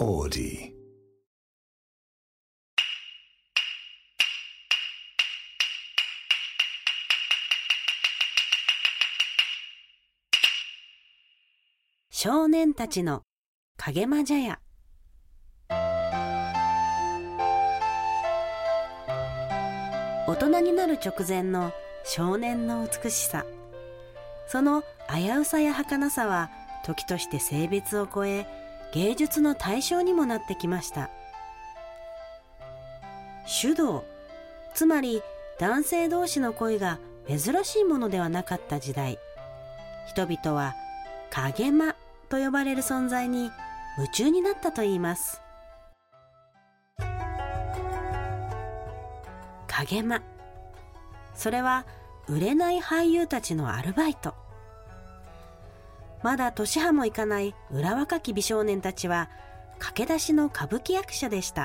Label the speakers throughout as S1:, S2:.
S1: Audi.
S2: 少年たちの影間茶屋。大人になる直前の少年の美しさ、その危うさや儚さは時として性別を超え、芸術の対象にもなってきました。手動、つまり男性同士の恋が珍しいものではなかった時代、人々は影間と呼ばれる存在に夢中になったといいます。影間、それは売れない俳優たちのアルバイト。まだ年端もいかない裏若き美少年たちは駆け出しの歌舞伎役者でした。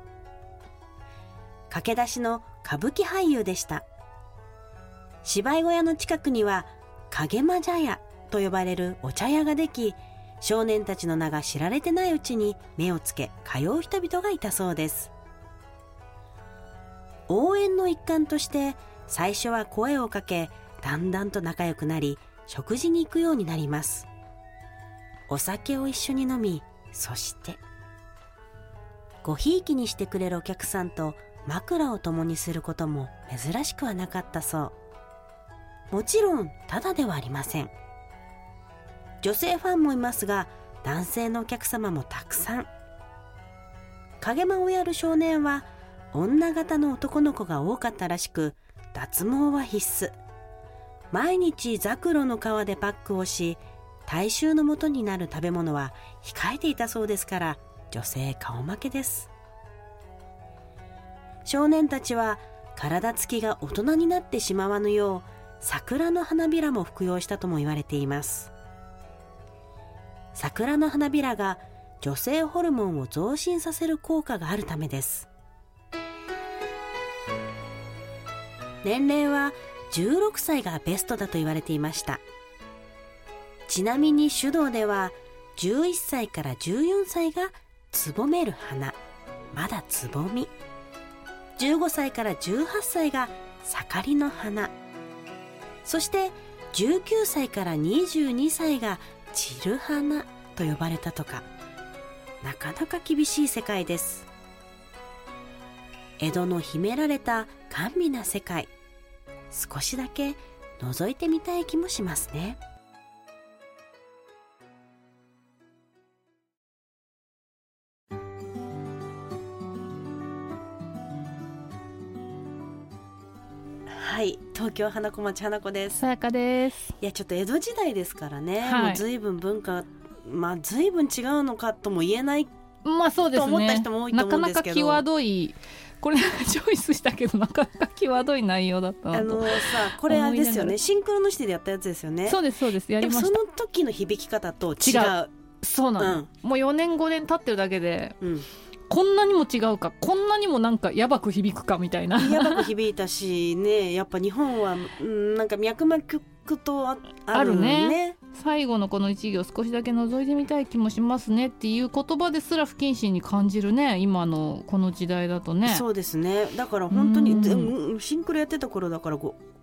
S2: 駆け出しの歌舞伎俳優でした。芝居小屋の近くには影間茶屋と呼ばれるお茶屋ができ、少年たちの名が知られてないうちに目をつけ通う人々がいたそうです。応援の一環として最初は声をかけ、だんだんと仲良くなり、食事に行くようになります。お酒を一緒に飲み、そしてごひいきにしてくれるお客さんと枕を共にすることも珍しくはなかったそう。もちろんただではありません。女性ファンもいますが、男性のお客様もたくさん。影間をやる少年は女型の男の子が多かったらしく、脱毛は必須。毎日ザクロの皮でパックをし、大衆の元になる食べ物は控えていたそうですから、女性顔負けです。少年たちは体つきが大人になってしまわぬよう、桜の花びらも服用したとも言われています。桜の花びらが女性ホルモンを増進させる効果があるためです。年齢は16歳がベストだと言われていました。ちなみに手動では11歳から14歳がつぼめる花、まだつぼみ。15歳から18歳が盛りの花。そして19歳から22歳が散る花と呼ばれたとか。なかなか厳しい世界です。江戸の秘められた甘美な世界、少しだけ覗いてみたい気もしますね。はい、東京花子町花子です。
S3: さやかです。
S2: いや、ちょっと江戸時代ですからね、
S3: はい、
S2: もう随分文化、随分違うのかとも言えない、
S3: そうですね、
S2: と思った人も多いと思うんですけど、
S3: なかなか際どい、これチョイスしたけどなかなか際どい内容だったなと。
S2: これあれですよね、シンクロのシティでやったやつですよね。
S3: そうですそうです、やりました。
S2: でもその時の響き方と違う。
S3: そうなの、もう4年5年経ってるだけで、こんなにも違うか、こんなにもなんかやばく響くかみたいな。
S2: やばく響いたしね、やっぱ日本は、なんか脈々と あるね。
S3: 最後のこの一行少しだけ覗いてみたい気もしますねっていう言葉ですら不謹慎に感じるね、今のこの時代だとね。
S2: そうですね。だから本当にシンクロやってた頃だから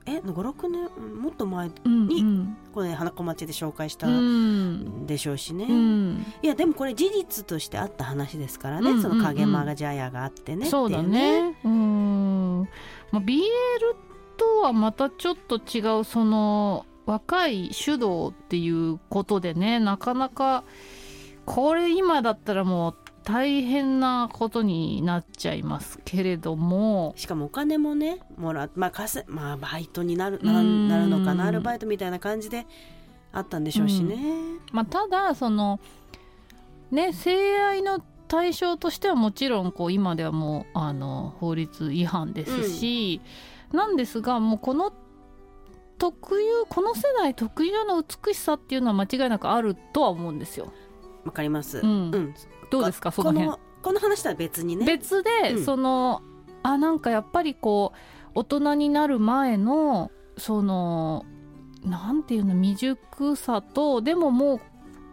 S2: 5、6年もっと前に、これ花子町で紹介したでしょうしね、いやでもこれ事実としてあった話ですからね、その影間茶屋があってね、
S3: そうだね。BL とはまたちょっと違う、その若い手動っていうことでね、なかなかこれ今だったらもう大変なことになっちゃいますけれども、
S2: しかもお金もねもらバイトになるのかな、アルバイトみたいな感じであったんでしょうしね、
S3: ただそのね、性愛の対象としてはもちろんこう今ではもう法律違反ですし、なんですが、もうこの世代特有の美しさっていうのは間違いなくあるとは思うんですよ。
S2: わかります、
S3: どうですか、その辺。
S2: この話とは別にね、
S3: 別で、そのなんかやっぱりこう大人になる前のそのなんていうの、未熟さと、でももう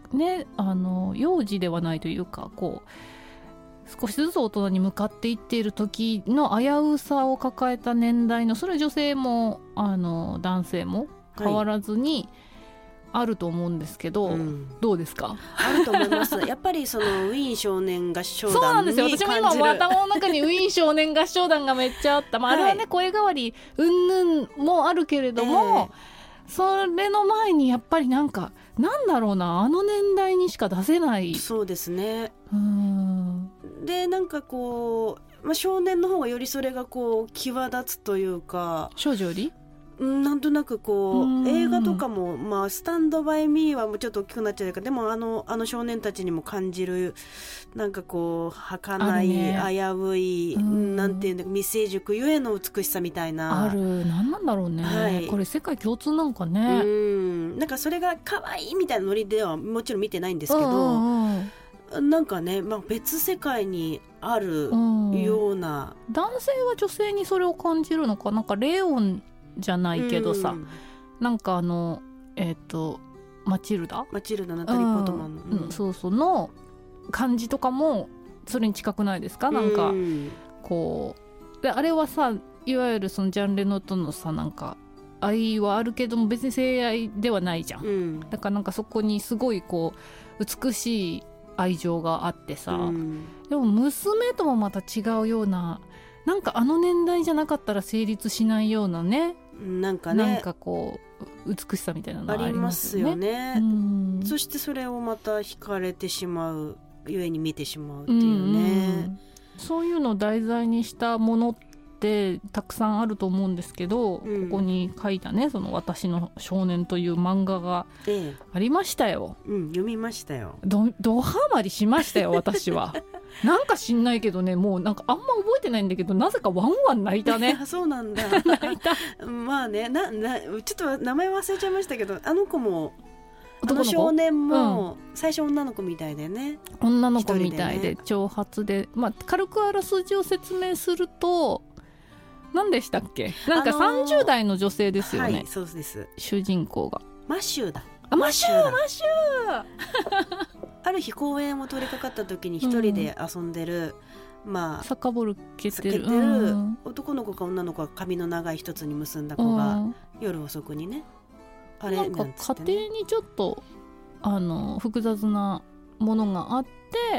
S3: ね幼児ではないというかこう少しずつ大人に向かっていっている時の危うさを抱えた年代のそれは女性も男性も変わらずにあると思うんですけど、どうですか？
S2: あると思いますやっぱりそのウィーン少年合唱団に
S3: そうなんですよ。
S2: 感じる。
S3: 私も今頭の中にウィーン少年合唱団がめっちゃあった、あれはね、声変わりうんぬんもあるけれども、それの前にやっぱりなんだろうな、年代にしか出せない。
S2: そうですね。でなんかこう、少年の方がよりそれがこう際立つというか、
S3: 少女より
S2: なんとなくこう映画とかも、スタンドバイミーはもうちょっと大きくなっちゃうから、でもあの少年たちにも感じるなんかこう儚い、危うい、なんていうんだか未成熟ゆえの美しさみたいな
S3: 何なんだろうね、これ世界共通なんかね。
S2: なんかそれが可愛いみたいなノリではもちろん見てないんですけど、なんかね、別世界にあるような、
S3: 男性は女性にそれを感じるのか、なんかレオンじゃないけどさ、なんかマチルダ
S2: ナタリー・ポートマンの、
S3: そうそうの感じとかもそれに近くないですか？なんかこうであれはさ、いわゆるそのジャン・レノとのさ、なんか愛はあるけども別に性愛ではないじゃん、だからなんかそこにすごいこう美しい愛情があってさ、でも娘ともまた違うような、なんか年代じゃなかったら成立しないようなね、なんかこう美しさみたいなのがありますよね。
S2: そしてそれをまた惹かれてしまうゆえに見てしまうっていうね、
S3: そういうのを題材にしたものってたくさんあると思うんですけど、ここに書いたね、その私の少年という漫画がありましたよ、
S2: 読みましたよ。
S3: ドハマりしましたよ私はなんか知んないけどね、もうなんかあんま覚えてないんだけど、なぜかワンワン泣いたね
S2: そうなんだ
S3: 泣いた
S2: まあね、ちょっと名前忘れちゃいましたけど、あの子も少年も最初女の子みたいでね、
S3: 女の子みたいで長髪で、軽くあらすじを説明すると何でしたっけ、なんか30代の女性ですよね、
S2: そうです、
S3: 主人公が
S2: マシューだ。
S3: マシュー
S2: ある日公園を通りかかった時に一人で遊んでる、
S3: サッカーボール蹴ってる
S2: 男の子か女の子が髪の長い一つに結んだ子が、夜遅くにね、あれ
S3: なんか家庭にちょっと複雑なものがあって、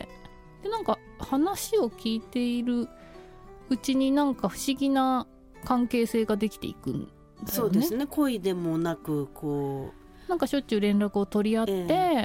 S3: でなんか話を聞いているうちになんか不思議な関係性ができていくんだよね。
S2: そうですね、恋でもなくこ
S3: うなんかしょっちゅう連絡を取り合って、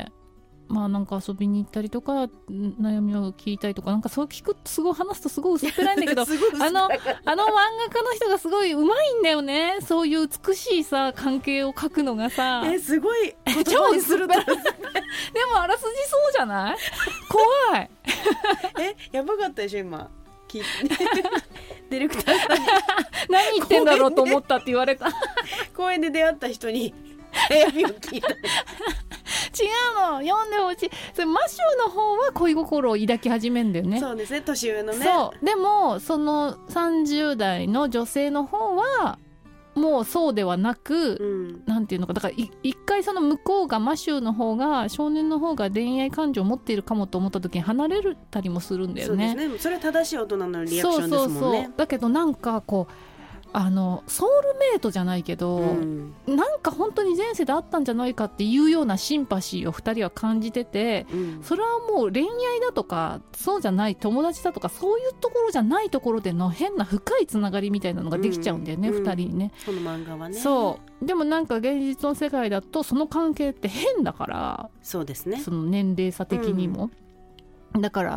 S3: なんか遊びに行ったりとか悩みを聞いたりとか、なんかそう聞くとすごい話すとすごい薄っぺらいんだけどあの漫画家の人がすごい上手いんだよね、そういう美しいさ関係を描くのがさ、
S2: すごい
S3: 超薄っぺらいでもあらすじそうじゃない怖い
S2: やばかったでしょ今ディレクターさんに
S3: 何言ってんだろうと思ったって言われた
S2: 公園で出会った人に悩みを聞いた違
S3: うの、読んでほしい。それマシューの方は恋心を抱き始めるんだよね。
S2: そうですね、年上のね。
S3: そうでもその30代の女性の方はもうそうではなく、なんていうのか、だから一回その向こうがマシューの方が少年の方が恋愛感情を持っているかもと思った時に離れたりもするんだよね。
S2: そうですね、それは正しい大人のリアクションですもんね。
S3: そうだけどなんかこうソウルメイトじゃないけど、なんか本当に前世であったんじゃないかっていうようなシンパシーを2人は感じてて、それはもう恋愛だとかそうじゃない友達だとかそういうところじゃないところでの変な深いつながりみたいなのができちゃうんだよね、2人にね。
S2: その漫画はね。
S3: そうでもなんか現実の世界だとその関係って変だから、
S2: そうですね、
S3: その年齢差的にも、だから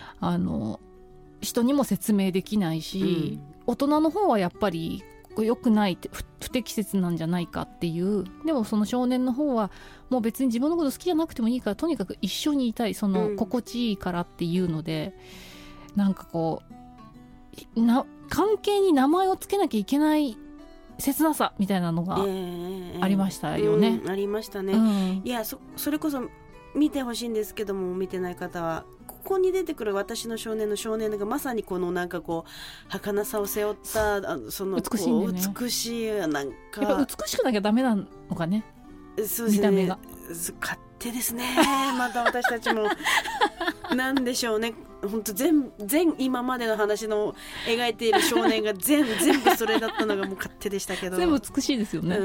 S3: 人にも説明できないし、大人の方はやっぱり良くない不適切なんじゃないかっていう。でもその少年の方はもう別に自分のこと好きじゃなくてもいいからとにかく一緒にいたい、その心地いいからっていうので、なんかこう関係に名前をつけなきゃいけない切なさみたいなのがありましたよね、
S2: ありましたね、いや それこそ見てほしいんですけども、見てない方はここに出てくる私の少年の少年がまさにこのなんかこう儚さを背負ったその
S3: 美しいんだよね。
S2: 美しいなんか
S3: やっぱ美しくなきゃダメなのかね、
S2: そうですね、
S3: 見た目が
S2: 勝手ですね。また私たちもなんでしょうね、本当全今までの話の描いている少年が全部それだったのがもう勝手でしたけど、
S3: 全部美しいですよね、
S2: うんうん、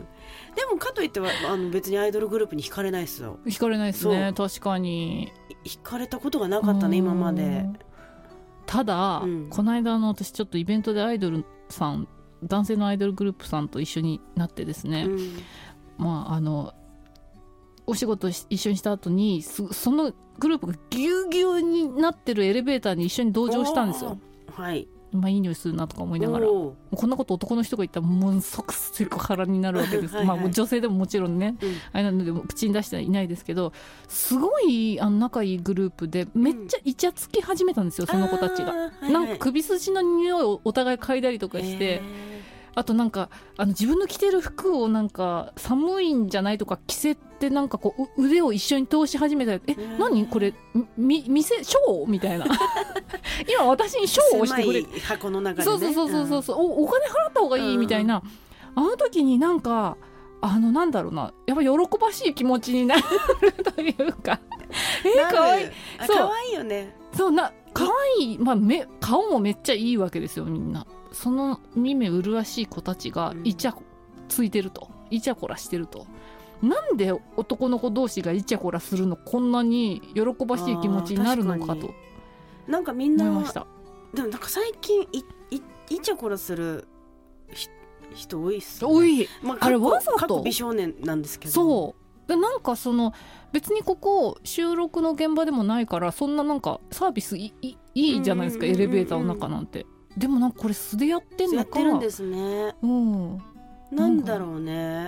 S2: でもかといっては別にアイドルグループに惹かれないですよ。
S3: 惹かれないですね。確かに
S2: 惹かれたことがなかったね今まで。
S3: ただ、この間私ちょっとイベントでアイドルさん、男性のアイドルグループさんと一緒になってですね、まあお仕事一緒にした後にそのグループがぎゅうぎゅうになってるエレベーターに一緒に同乗したんですよ。はい、まあいい匂いするなとか思いながら、こんなこと男の人が言ったらものすごくセクハラになるわけです。はい、はい、まあ女性でももちろんね、あれなので口に出してはいないですけど、すごい仲いいグループでめっちゃイチャつき始めたんですよ、その子たちが。はいはい、なんか首筋の匂いをお互い嗅いだりとかして、あとなんか自分の着てる服をなんか寒いんじゃないとか着せて、なんかこう腕を一緒に通し始めたら、何これ店ショーみたいな今私にショーをしてくれ、
S2: 狭い箱の中でね、
S3: そう、お金払った方がいいみたいな、あの時になんかなんだろうな、やっぱ喜ばしい気持ちになるというかかわいい、
S2: かわいいよね。
S3: そうかわいい、まあ、顔もめっちゃいいわけですよ。みんなその見目麗しい子たちがイチャついてると、イチャコラしてると、なんで男の子同士がイチャコラするのこんなに喜ばしい気持ちになるのかと、
S2: なんかみんな
S3: 思いました。
S2: でもなんか最近イチャコラする人多いっすよ
S3: ね。多い、
S2: まあ、あれわざと美少年なんですけど、
S3: そうで、なんか別にここ収録の現場でもないから、そんななんかサービスいいじゃないですか、エレベーターの中なんて。でもなんかこれ素でやってんのか、
S2: やってるんですね。なんだろうね、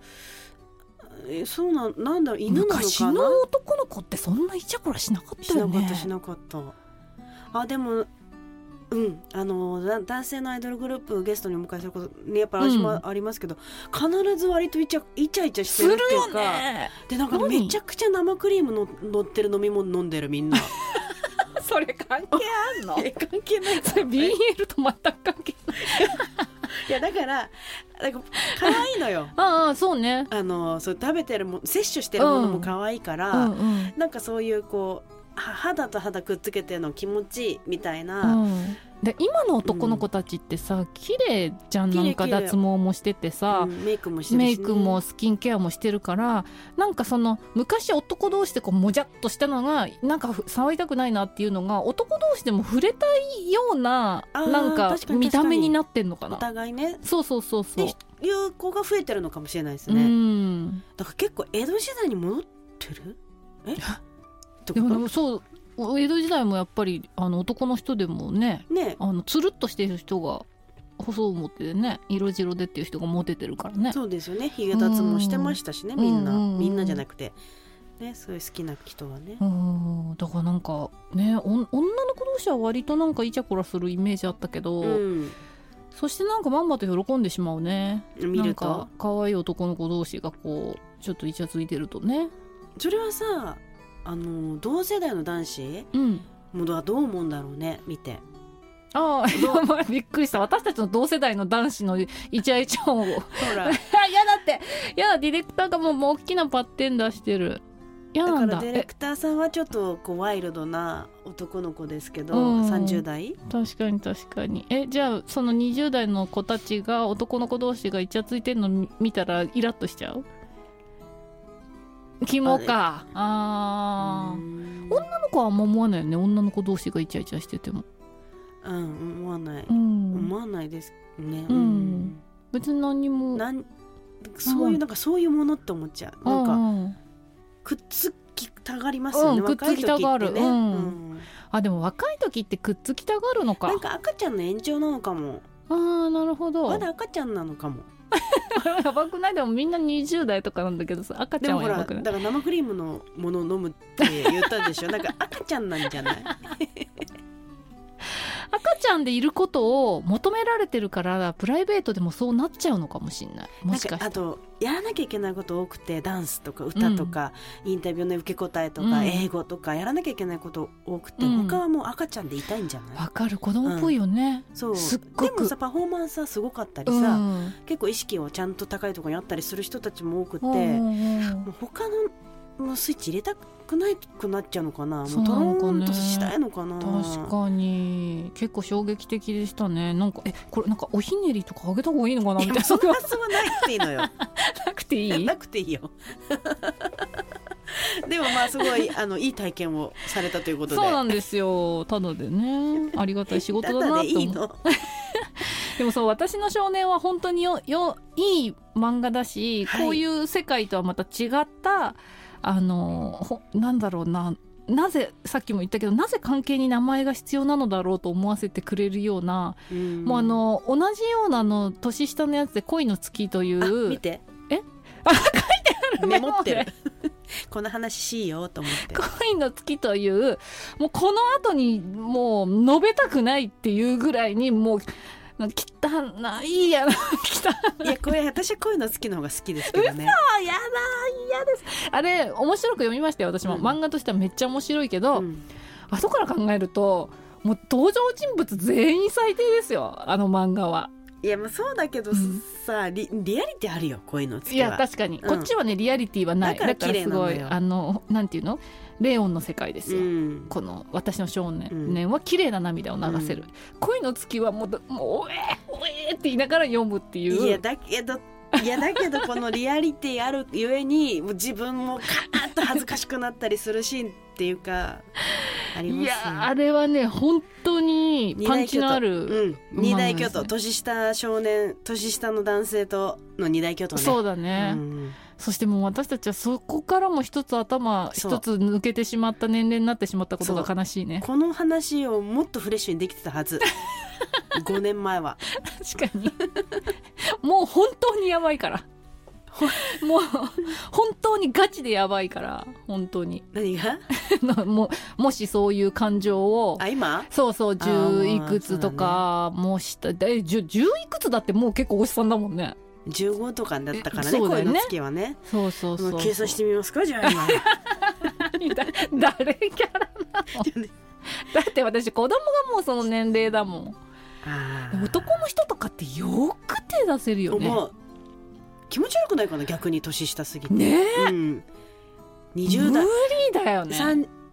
S2: そうなんだろう、犬なのかな。
S3: 昔の男の子ってそんなイチャコラしなかったよね。
S2: しなかった。でも男性のアイドルグループゲストにお迎えすることね、やっぱり私もありますけど、必ず割とイチャイチャしてるっていうか、でなんかめちゃくちゃ生クリーム乗ってる飲み物飲んでるみんな
S3: それ関係あんの？
S2: 関係ない。
S3: それ BL と全く関係ない
S2: いやだから可愛いのよ
S3: そうね、
S2: そう食べてるも摂取してるものも可愛いから、なんかそういうこう肌と肌くっつけての気持ちいいみたいな、
S3: で今の男の子たちってさ、綺麗じゃん。なんか脱毛もしててさ、
S2: メイクもしてるし、ね、
S3: メイクもスキンケアもしてるから、なんか昔男同士でこうもじゃっとしたのがなんか触りたくないなっていうのが、男同士でも触れたいようななんか見た目になってんのかな。
S2: お互いね。
S3: そうって
S2: いう子が増えてるのかもしれないですね。だから結構江戸時代に戻ってる？
S3: でもそう、江戸時代もやっぱり男の人でもね、つるっとしてる人が細を持っててね、色白でっていう人がモテてるからね。
S2: そうですよね。ひげ脱毛してましたしね、みんなじゃなくてね、そういう好きな人はね。
S3: だからなんかね、女の子同士は割となんかイチャコラするイメージあったけど、そしてなんかまんまと喜んでしまうね。見るとなんか可愛い男の子同士がこうちょっとイチャついてるとね。
S2: それはさ、同世代の男子もどう思うんだろうね、見て。
S3: びっくりした。私たちの同世代の男子のイチャイチャをほらやだディレクターがもう大きなバッテン出してる。
S2: だからディレクターさんはちょっとこうワイルドな男の子ですけど、30代。
S3: 確かに。じゃあその20代の子たちが、男の子同士がイチャついてるの見たらイラッとしちゃう？キモか。女の子はあんま思わないよね。女の子同士がイチャイチャしてても
S2: 思わないですね。
S3: 別に何も
S2: そういうものって思っちゃう。なんかくっつきたがりますよね、
S3: くっつきたがる。でも若い時ってくっつきたがるのか。
S2: なんか赤ちゃんの延長なのかも。
S3: なるほど。
S2: まだ赤ちゃんなのかも。
S3: やばくない？でもみんな20代とかなんだけどさ、赤ちゃんはやばくない？
S2: だから生クリームのものを飲むって言ったでしょなんか赤ちゃんなんじゃない
S3: 赤ちゃんでいることを求められてるから、プライベートでもそうなっちゃうのかもしれない。もしかして。
S2: あとやらなきゃいけないこと多くて、ダンスとか歌とか、インタビューの受け答えとか、英語とかやらなきゃいけないこと多くて、他はもう赤ちゃんでいたいんじゃない？わ
S3: かる。子供っぽいよね。
S2: そう
S3: すっごく。
S2: でもさ、パフォーマンスはすごかったりさ、結構意識をちゃんと高いところにあったりする人たちも多くて、もう他のもうスイッチ入れたくないくなっちゃうのかな。もう
S3: そう
S2: トロ
S3: なのかね
S2: ーンとしたいのかな。
S3: 確かに結構衝撃的でしたね。なんかこれなんかおひねりとかあげた方がいいのかなみたいな。
S2: そんな発想はなくていいのよ。
S3: なくていい
S2: なくていいよ。でもまあすごいいい体験をされたということで。
S3: そうなんですよ。ただでね、ありがたい仕事だなと思う。
S2: ただでいいの。
S3: でもそう、私の少年は本当にいい漫画だし、
S2: はい、
S3: こういう世界とはまた違ったなんだろうな、なぜさっきも言ったけど、なぜ関係に名前が必要なのだろうと思わせてくれるような、もう同じような年下のやつで恋の月という、
S2: 見て、
S3: 書いてある
S2: メモってる。この話しいよと思って。
S3: 恋の月という、もうこの後にもう述べたくないっていうぐらいにもう汚いやな。
S2: いや、これ私は恋の月の方が好きですけどね。
S3: 嘘、やだ、嫌です。あれ面白く読みましたよ私も、漫画としてはめっちゃ面白いけど、後から考えるともう登場人物全員最低ですよ、あの漫画は。
S2: いや、まあそうだけどさ、リアリティあるよ恋の月は。
S3: いや確かに、こっちはねリアリティはない。だからすごいなんていうの、レオンの世界ですよ、この私の少年は綺麗な涙を流せる、恋の月はもうおえって言いながら読むっていう。
S2: いやだけどこのリアリティあるゆえにもう自分もカーッと恥ずかしくなったりするシーンっていうかありますよ。
S3: いや、あれはね本当にパンチのある
S2: 二大巨頭、年下少年、年下の男性との二大巨頭ね。
S3: そうだね、そしてもう私たちはそこからも一つ抜けてしまった年齢になってしまったことが悲しいね。
S2: この話をもっとフレッシュにできてたはず。5年前は。
S3: 確かに。もう本当にやばいから。もう本当にガチでやばいから、本当に。
S2: 何が
S3: もしそういう感情を、
S2: 今
S3: そう10いくつとかもした10いくつだってもう結構おじさんだもんね。
S2: 15とかだったからね、
S3: そうだよね、
S2: 恋の月はね。
S3: そう
S2: 計算してみますか、じゃあ今。
S3: 誰キャラなの？だって私子供がもうその年齢だもん。男の人とかってよく手出せるよね。
S2: 気持ち悪くないかな、逆に年下すぎて
S3: ねえ、
S2: 20代
S3: 無理だよね。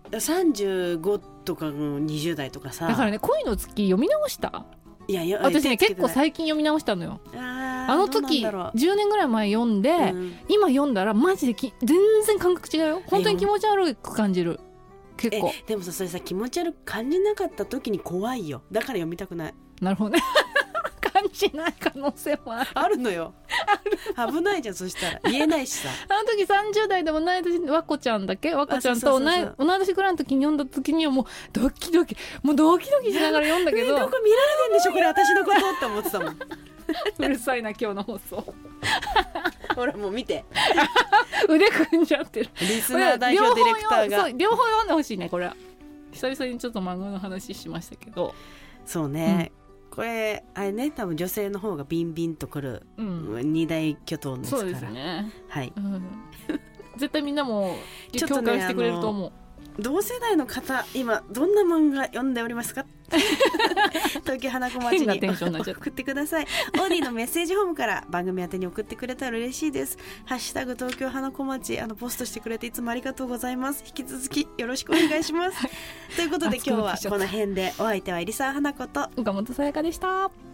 S2: 35とかの20代とかさ。
S3: だからね、恋の月読み直した。
S2: いや
S3: 私ね結構最近読み直したのよ。あの時10年ぐらい前読んで、今読んだらマジで全然感覚違うよ。本当に気持ち悪く感じる。結構
S2: でもさ、それさ、気持ち悪く感じなかった時に怖いよ。だから読みたくない。
S3: なるほどね。感じない可能性もある
S2: のよ。危ないじゃん。そしたら言えないしさ。
S3: あの時30代でも同い年、和子ちゃんだっけ、和子ちゃんと同い年ぐらいの時に読んだ時にはもうドキドキしながら読んだけど、
S2: どこ見られてんでしょこれ私のことって思ってたもん。
S3: うるさいな今日の放送。
S2: ほらもう見て。
S3: 腕組んじゃってる。
S2: リスナー代表ディレクターが
S3: 両方読んでほしいね。これは久々にちょっと漫画の話しましたけど、
S2: そうね、これあれね、多分女性の方がビンビンとくる二大巨頭ですから。
S3: そうですね、
S2: はい、
S3: 絶対みんなも共感してくれると思う。
S2: 同世代の方、今どんな漫画読んでおりますか？東京花子町に送ってください。オーディのメッセージホームから番組宛てに送ってくれたら嬉しいです。ハッシュタグ東京花子町ポストしてくれていつもありがとうございます。引き続きよろしくお願いします。ということで今日はこの辺で、お相手は入澤花子と
S3: 岡本さやかでした。